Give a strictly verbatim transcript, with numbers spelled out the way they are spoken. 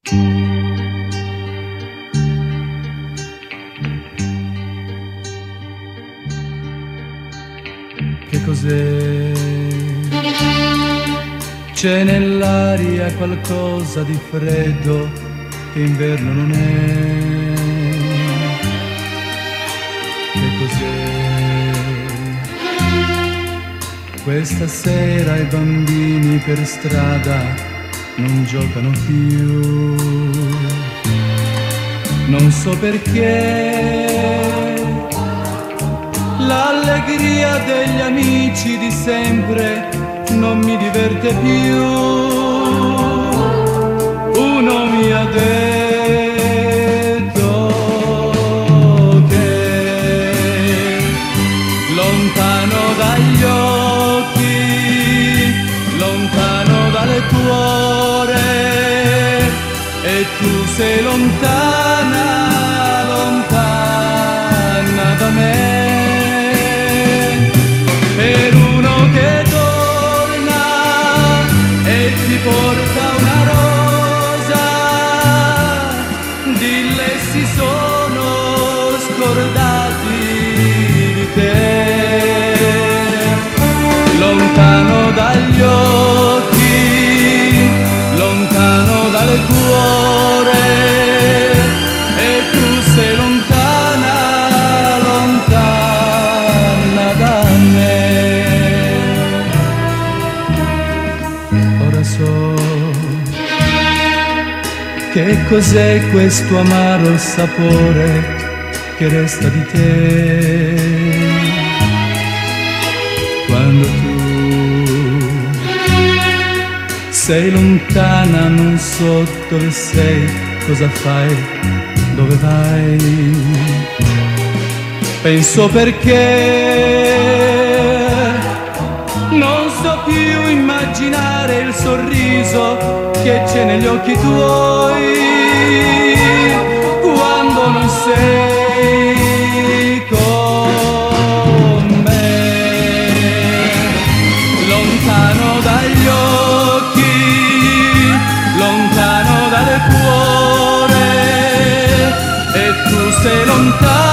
Che cos'è? C'è nell'aria qualcosa di freddo che inverno non è. Che cos'è? Questa sera i bambini per strada non giocano più. Non so perché l'allegria degli amici di sempre non mi diverte più. Uno mi ha detto che lontano dagli occhi, lontano dal cuore, e tu sei lontana, lontana da me. Per uno che torna e ti porta una rosa, dille si sono scordati di te. Lontano dagli occhi, lontano dal cuore, e tu sei lontana, lontana da me. Ora so che cos'è questo amaro sapore che resta di te quando tu sei lontana. Non so dove sei, cosa fai, dove vai. Penso perché non so più immaginare il sorriso che c'è negli occhi tuoi quando non sei con me. Lontano dagli occhi, lontano dal cuore, e tu sei lontano,